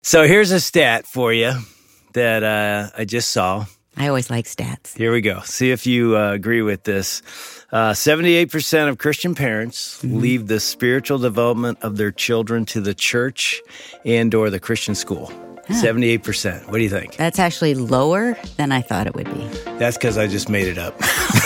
So here's a stat for you that I just saw. I always like stats. Here we go. See if you agree with this. 78% of Christian parents leave the spiritual development of their children to the church and or the Christian school. 78%. What do you think? That's actually lower than I thought it would be. That's because I just made it up.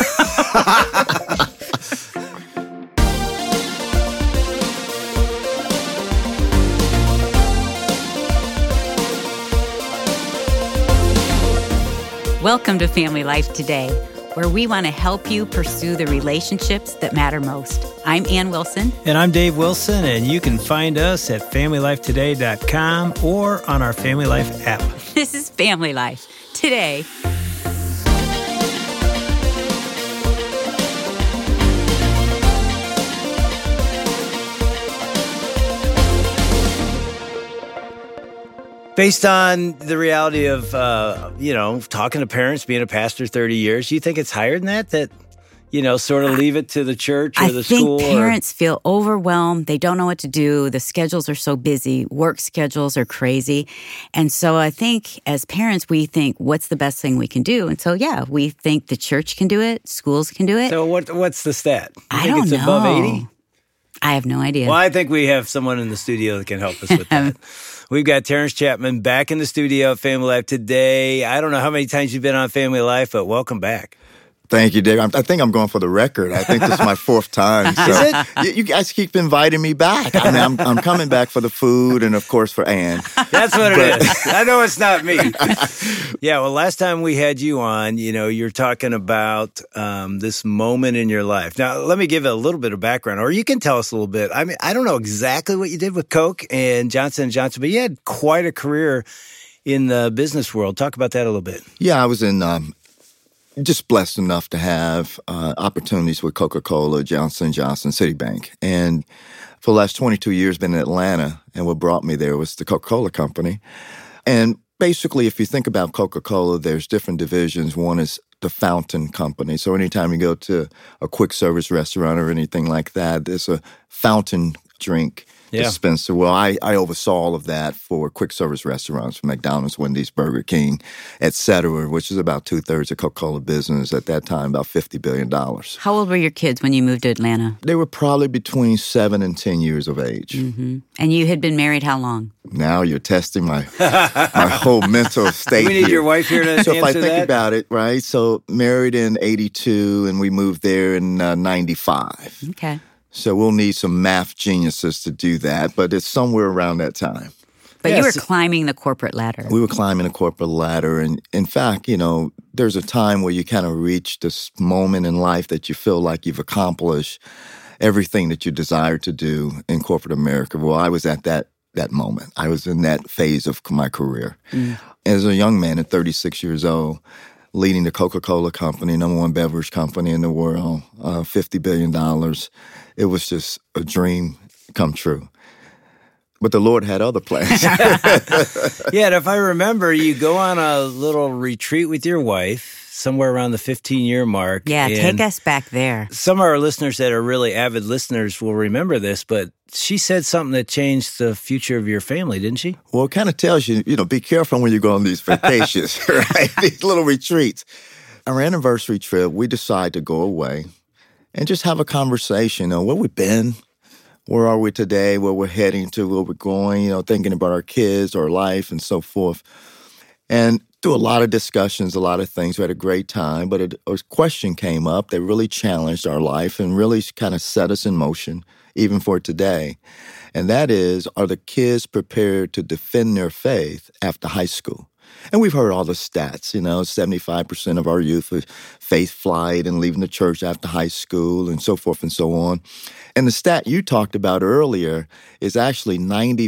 Welcome to Family Life Today, where we want to help you pursue the relationships that matter most. I'm Ann Wilson. And I'm Dave Wilson, and you can find us at FamilyLifeToday.com or on our Family Life app. This is Family Life Today. Based on the reality of, talking to parents, being a pastor 30 years, you think it's higher than that, sort of leave it to the church or the school? I think parents feel overwhelmed. They don't know what to do. The schedules are so busy. Work schedules are crazy. And so I think as parents, we think, what's the best thing we can do? And so, we think the church can do it. Schools can do it. So what's the stat? I don't know. It's above 80? I have no idea. Well, I think we have someone in the studio that can help us with that. We've got Terrence Chapman back in the studio at Family Life Today. I don't know how many times you've been on Family Life, but welcome back. Thank you, Dave. I think I'm going for the record. I think this is my fourth time. So Is it? You guys keep inviting me back. I mean, I'm coming back for the food and, of course, for Ann. That's what it is. I know it's not me. Yeah, well, last time we had you on, you're talking about this moment in your life. Now, let me give a little bit of background, or you can tell us a little bit. I mean, I don't know exactly what you did with Coke and Johnson & Johnson, but you had quite a career in the business world. Talk about that a little bit. Yeah, I was in just blessed enough to have opportunities with Coca-Cola, Johnson & Johnson, Citibank. And for the last 22 years, been in Atlanta, and what brought me there was the Coca-Cola Company. And basically, if you think about Coca-Cola, there's different divisions. One is the fountain company. So anytime you go to a quick service restaurant or anything like that, there's a fountain drink dispenser. Well, I oversaw all of that for quick service restaurants, McDonald's, Wendy's, Burger King, et cetera, which is about 2/3 of Coca-Cola business at that time, about $50 billion. How old were your kids when you moved to Atlanta? They were probably between 7 and 10 years of age. Mm-hmm. And you had been married how long? Now you're testing my whole mental state. We need here. your wife here to So if I answer think that. about it, right? So married in 82 and we moved there in 95. Okay. So we'll need some math geniuses to do that, but it's somewhere around that time. But Yes. you were climbing the corporate ladder. We were climbing the corporate ladder. And in fact, there's a time where you kind of reach this moment in life that you feel like you've accomplished everything that you desire to do in corporate America. Well, I was at that moment. I was in that phase of my career. As a young man at 36 years old, leading the Coca-Cola Company, number one beverage company in the world, $50 billion. It was just a dream come true. But the Lord had other plans. Yeah, and if I remember, you go on a little retreat with your wife somewhere around the 15-year mark. Yeah, and take us back there. some of our listeners that are really avid listeners will remember this, but she said something that changed the future of your family, didn't she? Well, it kind of tells you, be careful when you go on these vacations, right? These little retreats. Our anniversary trip, we decided to go away and just have a conversation on where we've been, where are we today, where we're heading to, where we're going, thinking about our kids, our life, and so forth. And through a lot of discussions, a lot of things, we had a great time, but a question came up that really challenged our life and really kind of set us in motion, even for today. And that is, are the kids prepared to defend their faith after high school? And we've heard all the stats, 75% of our youth are faith flight and leaving the church after high school and so forth and so on. And the stat you talked about earlier is actually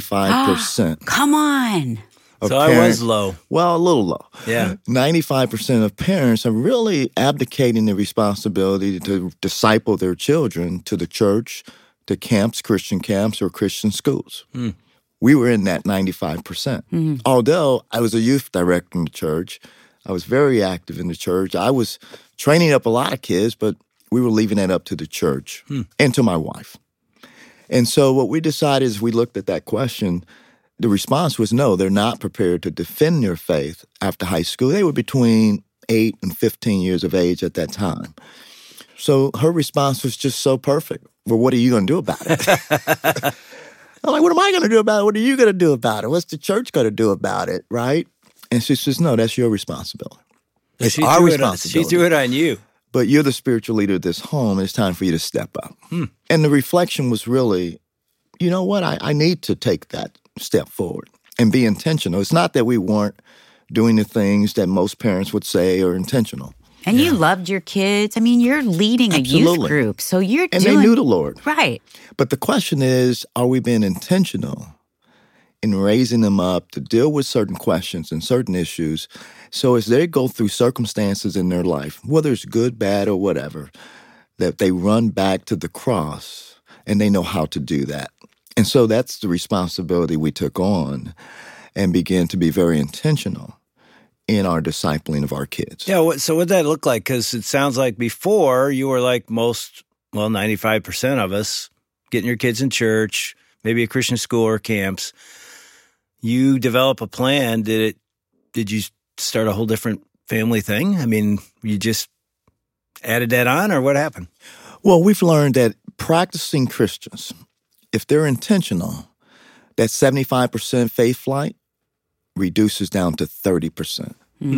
95%. Come on. So I was low. Well, a little low. Yeah. 95% of parents are really abdicating the responsibility to disciple their children to the church, to camps, Christian camps, or Christian schools. We were in that 95%. Although I was a youth director in the church, I was very active in the church. I was training up a lot of kids, but we were leaving that up to the church and to my wife. And so what we decided is we looked at that question the response was no, they're not prepared to defend their faith after high school. They were between 8 and 15 years of age at that time. So her response was just so perfect. Well, what are you going to do about it? I'm like, what am I going to do about it? What are you going to do about it? What's the church going to do about it, right? And she says, no, that's your responsibility. It's our responsibility. She threw it on you. But you're the spiritual leader of this home, and it's time for you to step up. And the reflection was really, you know what, I need to take that step forward and be intentional. It's not that we weren't doing the things that most parents would say are intentional. And you loved your kids. I mean, you're leading a youth group, so you're and they knew the Lord. Right. But the question is, are we being intentional in raising them up to deal with certain questions and certain issues so as they go through circumstances in their life, whether it's good, bad, or whatever, that they run back to the cross and they know how to do that. And so that's the responsibility we took on and began to be very intentional in our discipling of our kids. Yeah, so what'd that look like? Because it sounds like before you were like 95% of us, getting your kids in church, maybe a Christian school or camps. You develop a plan. Did you start a whole different family thing? I mean, you just added that on, or what happened? Well, we've learned that practicing Christians, if they're intentional, that 75% faith flight reduces down to 30%.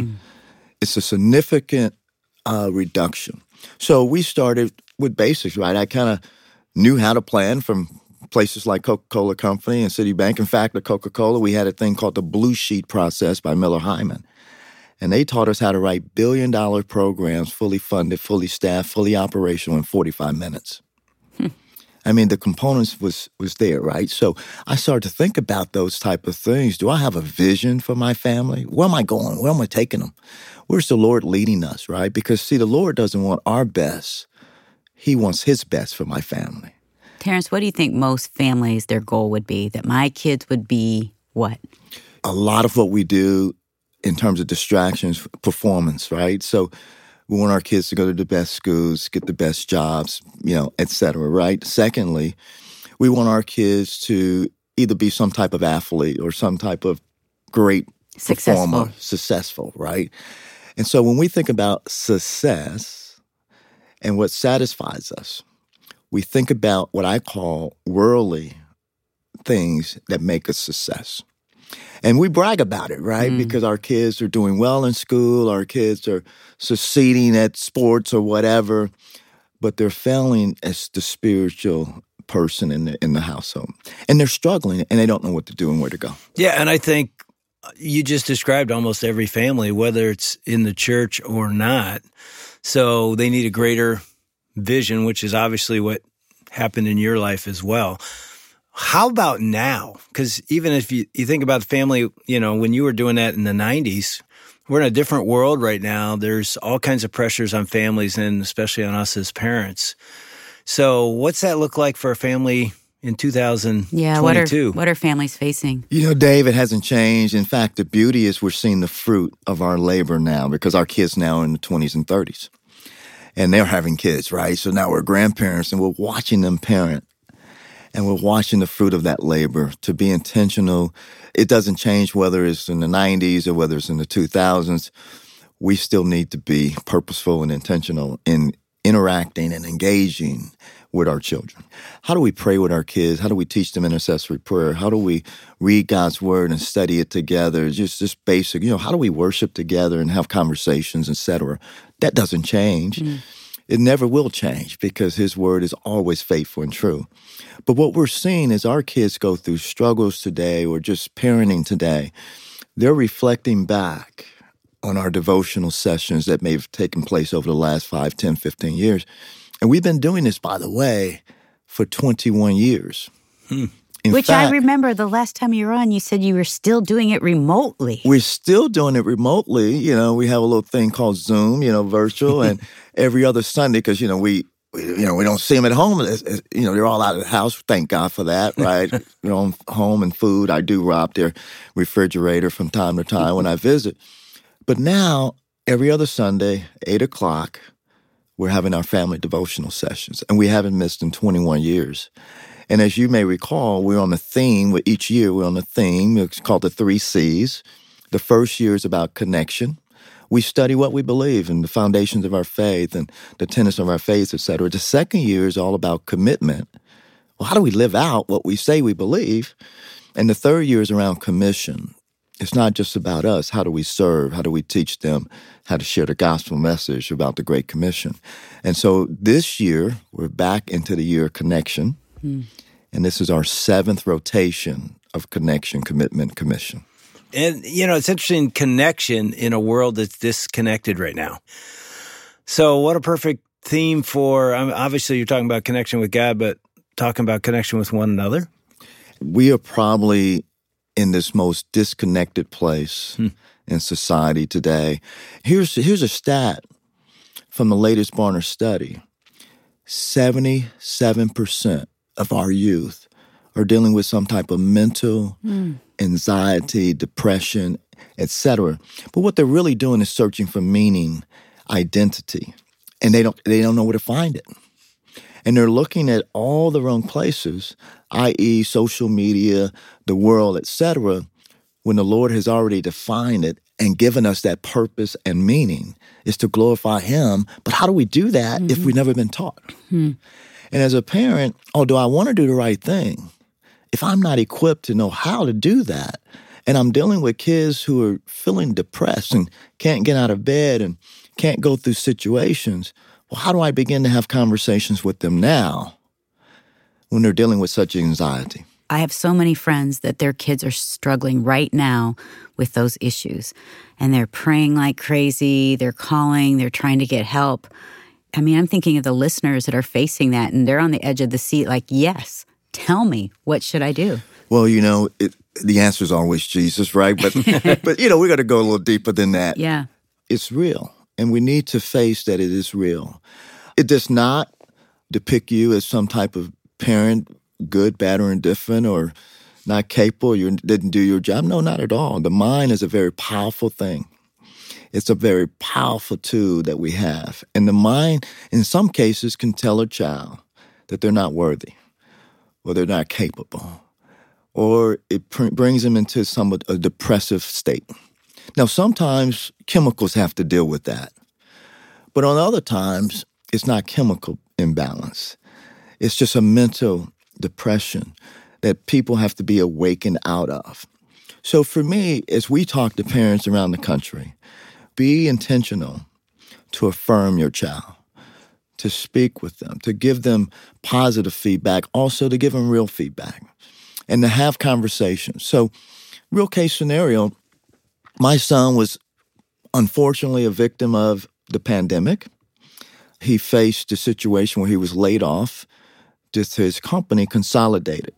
It's a significant reduction. So we started with basics, right? I kind of knew how to plan from places like Coca-Cola Company and Citibank. In fact, at Coca-Cola, we had a thing called the Blue Sheet process by Miller Hyman. And they taught us how to write billion-dollar programs, fully funded, fully staffed, fully operational in 45 minutes. I mean, the components was there, right? So I started to think about those type of things. Do I have a vision for my family? Where am I going? Where am I taking them? Where's the Lord leading us, right? Because, see, the Lord doesn't want our best. He wants his best for my family. Terrence, what do you think most families, their goal would be? That my kids would be what? A lot of what we do in terms of distractions, performance, right? So we want our kids to go to the best schools, get the best jobs, et cetera, right? Secondly, we want our kids to either be some type of athlete or some type of great performer, successful, right? And so when we think about success and what satisfies us, we think about what I call worldly things that make us success. And we brag about it, right? Because our kids are doing well in school, our kids are succeeding at sports or whatever, but they're failing as the spiritual person in the household. And they're struggling, and they don't know what to do and where to go. Yeah, and I think you just described almost every family, whether it's in the church or not. So they need a greater vision, which is obviously what happened in your life as well. How about now? Because even if you think about the family, when you were doing that in the 90s, we're in a different world right now. There's all kinds of pressures on families and especially on us as parents. So what's that look like for a family in 2022? Yeah, what are families facing? Dave, it hasn't changed. In fact, the beauty is we're seeing the fruit of our labor now because our kids now are in the 20s and 30s. And they're having kids, right? So now we're grandparents and we're watching them parent. And we're watching the fruit of that labor to be intentional. It doesn't change whether it's in the 90s or whether it's in the 2000s. We still need to be purposeful and intentional in interacting and engaging with our children. How do we pray with our kids? How do we teach them intercessory prayer? How do we read God's word and study it together? Just basic, how do we worship together and have conversations, etc.? That doesn't change. It never will change because his word is always faithful and true. But what we're seeing is our kids go through struggles today or just parenting today. They're reflecting back on our devotional sessions that may have taken place over the last 5, 10, 15 years. And we've been doing this, by the way, for 21 years. In Which fact, I remember the last time you were on, you said you were still doing it remotely. We're still doing it remotely. We have a little thing called Zoom, virtual, and every other Sunday, because, we don't see them at home. They're all out of the house. Thank God for that, right? Home and food. I do rob their refrigerator from time to time when I visit. But now, every other Sunday, 8 o'clock, we're having our family devotional sessions, and we haven't missed in 21 years. And as you may recall, we're on a theme. Each year we're on a theme. It's called the 3 C's. The first year is about connection. We study what we believe and the foundations of our faith and the tenets of our faith, etc. The second year is all about commitment. Well, how do we live out what we say we believe? And the third year is around commission. It's not just about us. How do we serve? How do we teach them how to share the gospel message about the Great Commission? And so this year, we're back into the year of connection. And this is our 7th rotation of connection, commitment, commission. And, it's interesting, connection in a world that's disconnected right now. So what a perfect theme for, obviously you're talking about connection with God, but talking about connection with one another. We are probably in this most disconnected place in society today. Here's a stat from the latest Barna study. 77% of our youth are dealing with some type of mental anxiety, depression, etc. But what they're really doing is searching for meaning, identity, and they don't know where to find it. And they're looking at all the wrong places, i.e. social media, the world, etc., when the Lord has already defined it and given us that purpose and meaning is to glorify Him. But how do we do that if we've never been taught? And as a parent, although I want to do the right thing, if I'm not equipped to know how to do that, and I'm dealing with kids who are feeling depressed and can't get out of bed and can't go through situations, well, how do I begin to have conversations with them now when they're dealing with such anxiety? I have so many friends that their kids are struggling right now with those issues. And they're praying like crazy. They're calling. They're trying to get help. I mean, I'm thinking of the listeners that are facing that, and they're on the edge of the seat like, yes, tell me, what should I do? Well, the answer is always Jesus, right? But, but we're going to go a little deeper than that. Yeah. It's real. And we need to face that it is real. It does not depict you as some type of parent, good, bad, or indifferent, or not capable, you didn't do your job. No, not at all. The mind is a very powerful thing. It's a very powerful tool that we have. And the mind, in some cases, can tell a child that they're not worthy or they're not capable, or it brings them into a depressive state. Now, sometimes chemicals have to deal with that. But on other times, it's not chemical imbalance. It's just a mental depression that people have to be awakened out of. So for me, as we talk to parents around the country, be intentional to affirm your child, to speak with them, to give them positive feedback, also to give them real feedback, and to have conversations. So real case scenario, my son was unfortunately a victim of the pandemic. He faced a situation where he was laid off, just his company consolidated.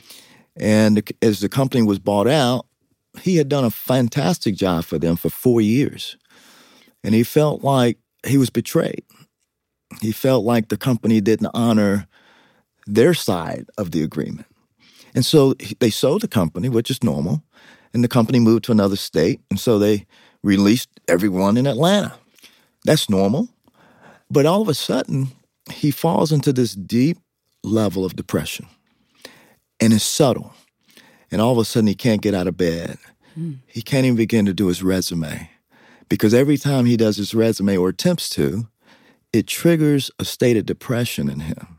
And as the company was bought out, he had done a fantastic job for them for 4 years. And he felt like he was betrayed. He felt like the company didn't honor their side of the agreement. And so they sold the company, which is normal, and the company moved to another state, and so they released everyone in Atlanta. That's normal. But all of a sudden, he falls into this deep level of depression. And it's subtle. And all of a sudden, he can't get out of bed. He can't even begin to do his resume. Because every time he does his resume or attempts to, it triggers a state of depression in him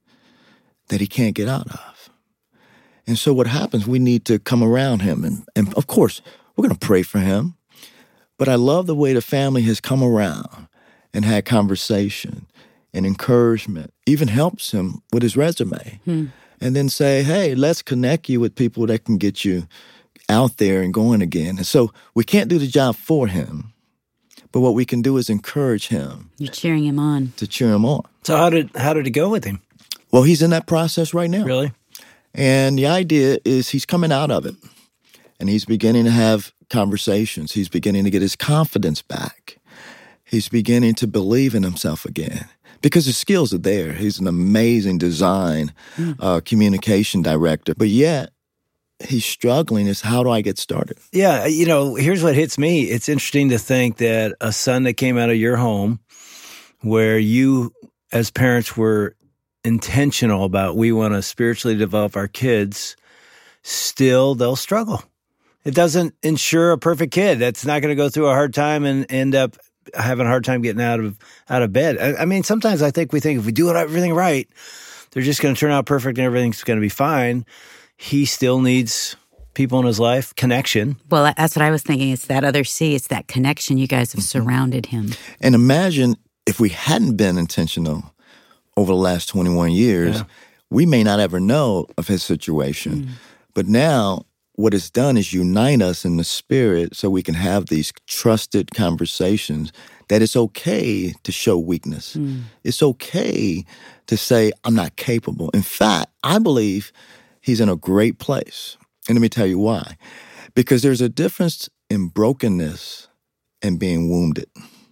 that he can't get out of. And so what happens, we need to come around him. And of course, we're going to pray for him. But I love the way the family has come around and had conversation and encouragement, even helps him with his resume. And then say, hey, let's connect you with people that can get you out there and going again. And so we can't do the job for him, but what we can do is encourage him. You're cheering him on. To cheer him on. So how did it go with him? Well, he's in that process right now. Really? And the idea is he's coming out of it. And he's beginning to have conversations. He's beginning to get his confidence back. He's beginning to believe in himself again. Because his skills are there. He's an amazing design, communication director. But yet, he's struggling is how do I get started? Yeah, here's what hits me. It's interesting to think that a son that came out of your home where you as parents were intentional about we want to spiritually develop our kids, still they'll struggle. It doesn't ensure a perfect kid. That's not going to go through a hard time and end up having a hard time getting out of bed. I mean, sometimes I think we think if we do everything right, they're just going to turn out perfect and everything's going to be fine. He still needs people in his life, connection. Well, that's what I was thinking. It's that other C. It's that connection. You guys have surrounded him. And imagine if we hadn't been intentional over the last 21 years, we may not ever know of his situation. But now what it's done is unite us in the spirit so we can have these trusted conversations that it's okay to show weakness. It's okay to say, I'm not capable. In fact, I believe he's in a great place. And let me tell you why. Because there's a difference in brokenness and being wounded.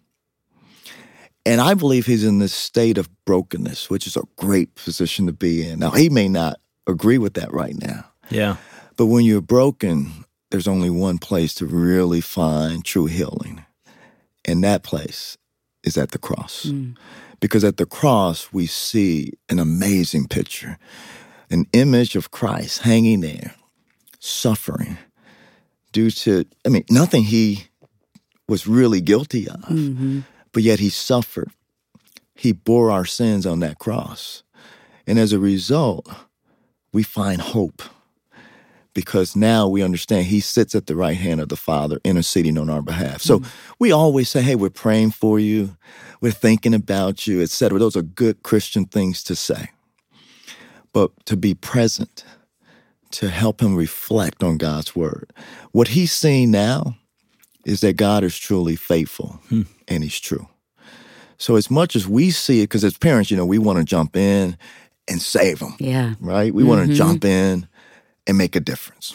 And I believe he's in this state of brokenness, which is a great position to be in. Now, he may not agree with that right now. Yeah. But when you're broken, there's only one place to really find true healing. And that place is at the cross. Because at the cross, we see an amazing picture, an image of Christ hanging there, suffering due to, nothing he was really guilty of, but yet he suffered. He bore our sins on that cross. And as a result, we find hope because now we understand he sits at the right hand of the Father interceding on our behalf. So we always say, hey, we're praying for you, we're thinking about you, etc. Those are good Christian things to say. But to be present, to help him reflect on God's word. What he's seeing now is that God is truly faithful and he's true. So as much as we see it, because as parents, we want to jump in and save him. Yeah. Right? We want to jump in and make a difference.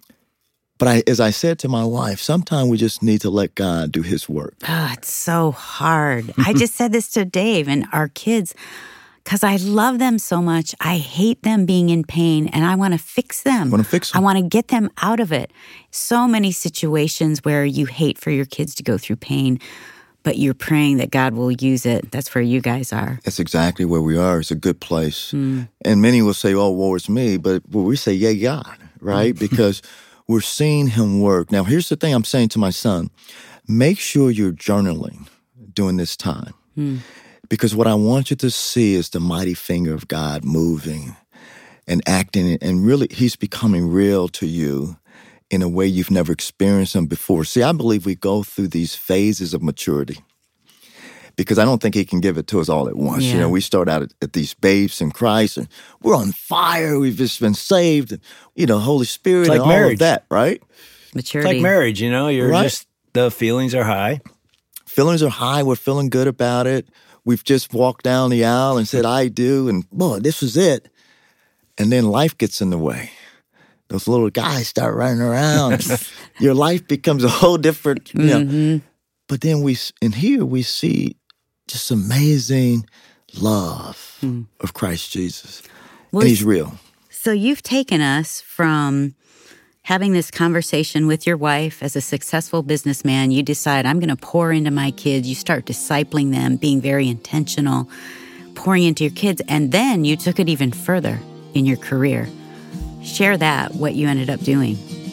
But as I said to my wife, sometimes we just need to let God do his work. Oh, it's so hard. I just said this to Dave and our kids. Because I love them so much. I hate them being in pain, and I want to fix them. I want to get them out of it. So many situations where you hate for your kids to go through pain, but you're praying that God will use it. That's where you guys are. That's exactly where we are. It's a good place. And many will say, oh, woe is me. But we say, yeah, God, right? Because we're seeing him work. Now, here's the thing I'm saying to my son. Make sure you're journaling during this time. Because what I want you to see is the mighty finger of God moving and acting, and really, he's becoming real to you in a way you've never experienced him before. See, I believe we go through these phases of maturity because I don't think he can give it to us all at once. Yeah. We start out at these babes in Christ, and we're on fire. We've just been saved, and, Holy Spirit It's like and marriage. all of that, right? Maturity. It's like marriage, you're Right. just, the feelings are high. Feelings are high. We're feeling good about it. We've just walked down the aisle and said, I do, and boy, this was it. And then life gets in the way. Those little guys start running around. Your life becomes a whole different, But then we see just amazing love of Christ Jesus. Well, and he's real. So you've taken us from having this conversation with your wife as a successful businessman. You decide, I'm going to pour into my kids. You start discipling them, being very intentional, pouring into your kids. And then you took it even further in your career. Share that, what you ended up doing.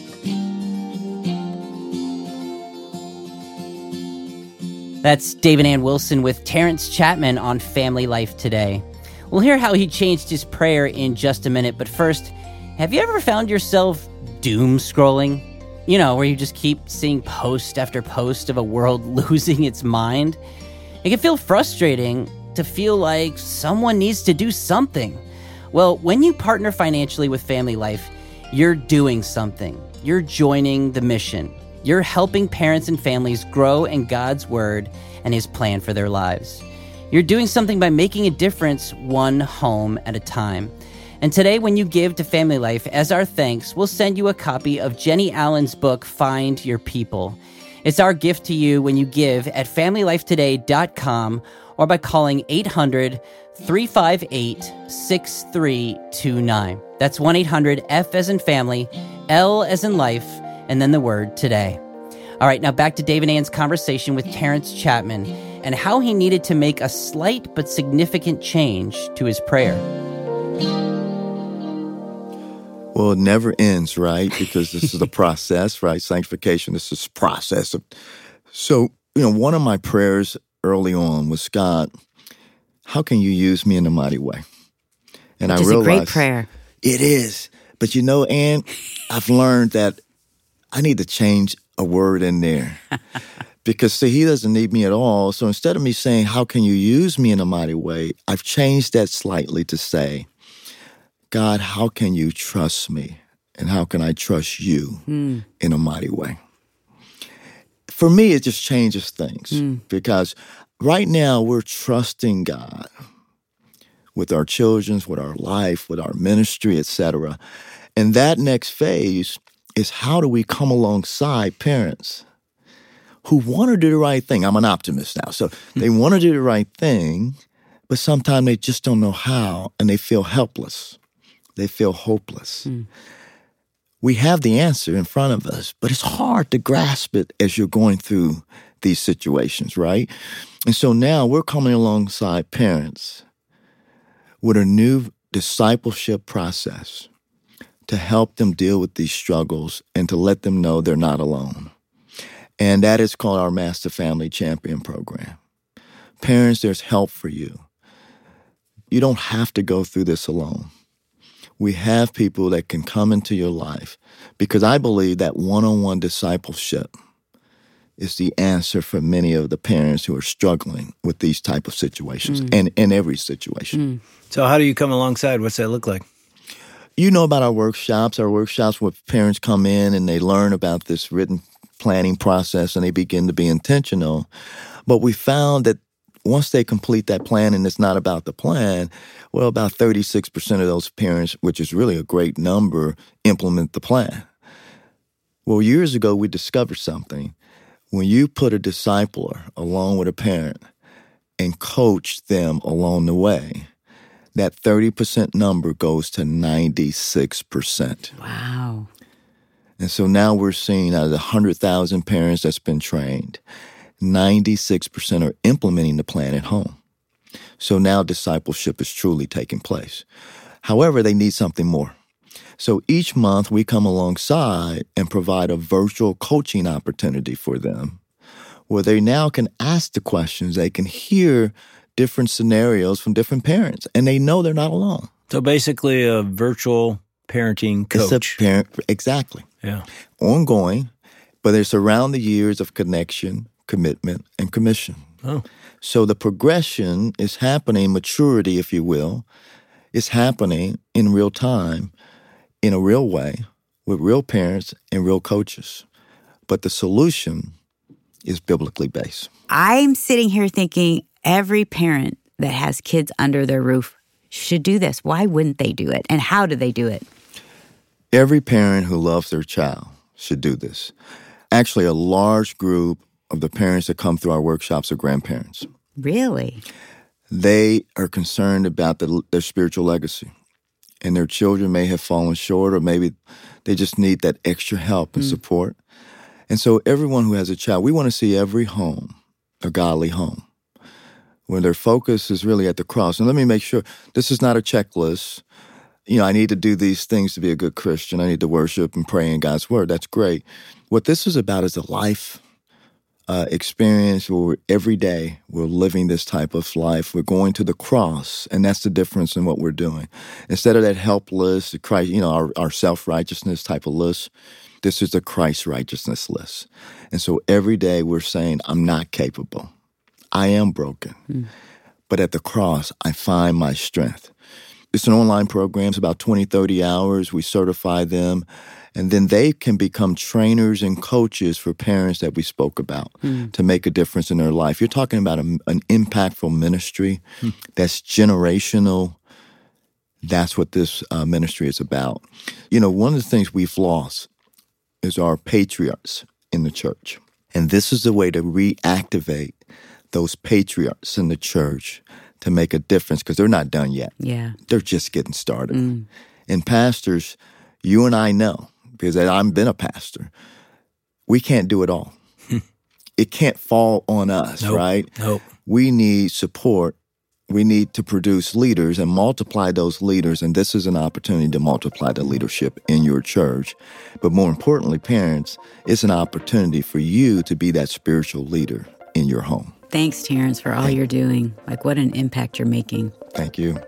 That's Dave and Ann Wilson with Terrence Chapman on Family Life Today. We'll hear how he changed his prayer in just a minute. But first, have you ever found yourself doom scrolling? Where you just keep seeing post after post of a world losing its mind? It can feel frustrating to feel like someone needs to do something. Well, when you partner financially with Family Life, you're doing something. You're joining the mission. You're helping parents and families grow in God's Word and His plan for their lives. You're doing something by making a difference one home at a time. And today, when you give to Family Life, as our thanks, we'll send you a copy of Jenny Allen's book, Find Your People. It's our gift to you when you give at FamilyLifeToday.com or by calling 800-358-6329. That's 1-800-F as in family, L as in life, and then the word today. All right, now back to Dave and Ann's conversation with Terrence Chapman and how he needed to make a slight but significant change to his prayer. Well, it never ends, right? Because this is a process, right? Sanctification, this is a process. So, one of my prayers early on was, God, how can you use me in a mighty way? And Which I is realized a great prayer. It is. But Ann, I've learned that I need to change a word in there. Because, see, he doesn't need me at all. So instead of me saying, how can you use me in a mighty way, I've changed that slightly to say, God, how can you trust me? And how can I trust you in a mighty way? For me, it just changes things. Because right now, we're trusting God with our children, with our life, with our ministry, etc. And that next phase is, how do we come alongside parents who want to do the right thing? I'm an optimist now. So they want to do the right thing, but sometimes they just don't know how, and they feel helpless. They feel hopeless. We have the answer in front of us, but it's hard to grasp it as you're going through these situations, right? And so now we're coming alongside parents with a new discipleship process to help them deal with these struggles and to let them know they're not alone. And that is called our Master Family Champion Program. Parents, there's help for you. You don't have to go through this alone. We have people that can come into your life, because I believe that one-on-one discipleship is the answer for many of the parents who are struggling with these type of situations and in every situation. So how do you come alongside? What's that look like? You know about our workshops where parents come in and they learn about this written planning process and they begin to be intentional. But we found that once they complete that plan, and it's not about the plan, well, about 36% of those parents, which is really a great number, implement the plan. Well, years ago, we discovered something. When you put a discipler along with a parent and coach them along the way, that 30% number goes to 96%. Wow. And so now we're seeing out of the 100,000 parents that's been trained, 96% are implementing the plan at home. So now discipleship is truly taking place. However, they need something more. So each month we come alongside and provide a virtual coaching opportunity for them where they now can ask the questions, they can hear different scenarios from different parents, and they know they're not alone. So basically a virtual parenting coach. It's exactly. Yeah. Ongoing, but it's around the years of connection, commitment, and commission. Oh. So the progression is happening, maturity, if you will, is happening in real time, in a real way, with real parents and real coaches. But the solution is biblically based. I'm sitting here thinking every parent that has kids under their roof should do this. Why wouldn't they do it? And how do they do it? Every parent who loves their child should do this. Actually, a large group of the parents that come through our workshops are grandparents. Really? They are concerned about their spiritual legacy. And their children may have fallen short, or maybe they just need that extra help and support. And so everyone who has a child, we want to see every home a godly home, where their focus is really at the cross. And let me make sure, this is not a checklist. I need to do these things to be a good Christian. I need to worship and pray in God's word. That's great. What this is about is a life experience where every day we're living this type of life. We're going to the cross, and that's the difference in what we're doing. Instead of that helpless, Christ, our self-righteousness type of list, this is the Christ righteousness list. And so every day we're saying, I'm not capable. I am broken. But at the cross, I find my strength. It's an online program. It's about 20, 30 hours. We certify them. And then they can become trainers and coaches for parents that we spoke about to make a difference in their life. You're talking about an impactful ministry that's generational. That's what this ministry is about. One of the things we've lost is our patriarchs in the church. And this is the way to reactivate those patriarchs in the church to make a difference, because they're not done yet. Yeah. They're just getting started. And pastors, you and I know, because I've been a pastor, we can't do it all. It can't fall on us, right? Nope. we need support. We need to produce leaders and multiply those leaders, and this is an opportunity to multiply the leadership in your church. But more importantly, parents, it's an opportunity for you to be that spiritual leader in your home. Thanks, Terrence, for all you're doing. Like, what an impact you're making. Thank you.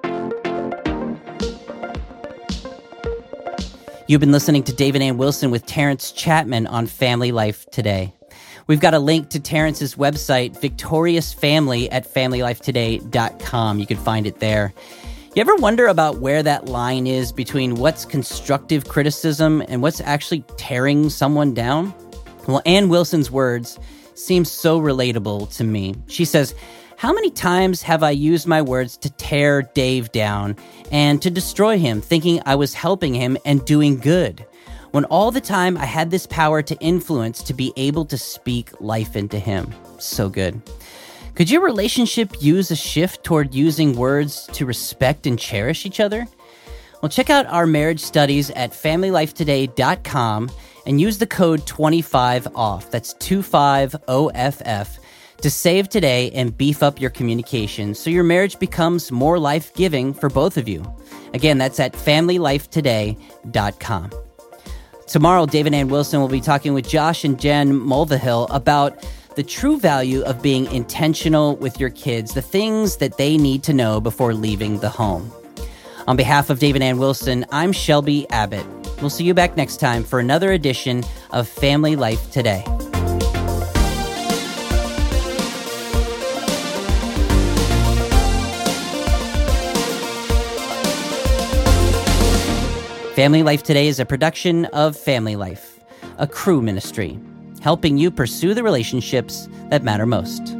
You've been listening to David Ann Wilson with Terrence Chapman on Family Life Today. We've got a link to Terrence's website, Victorious Family, at FamilyLifeToday.com. You can find it there. You ever wonder about where that line is between what's constructive criticism and what's actually tearing someone down? Well, Ann Wilson's words seem so relatable to me. She says, "How many times have I used my words to tear Dave down and to destroy him, thinking I was helping him and doing good, when all the time I had this power to influence, to be able to speak life into him?" So good. Could your relationship use a shift toward using words to respect and cherish each other? Well, check out our marriage studies at FamilyLifeToday.com and use the code 25OFF. That's 25OFF to save today and beef up your communication so your marriage becomes more life-giving for both of you. Again, that's at FamilyLifeToday.com. Tomorrow, David Ann Wilson will be talking with Josh and Jen Mulvihill about the true value of being intentional with your kids, the things that they need to know before leaving the home. On behalf of David Ann Wilson, I'm Shelby Abbott. We'll see you back next time for another edition of Family Life Today. Family Life Today is a production of Family Life, a Cru ministry, helping you pursue the relationships that matter most.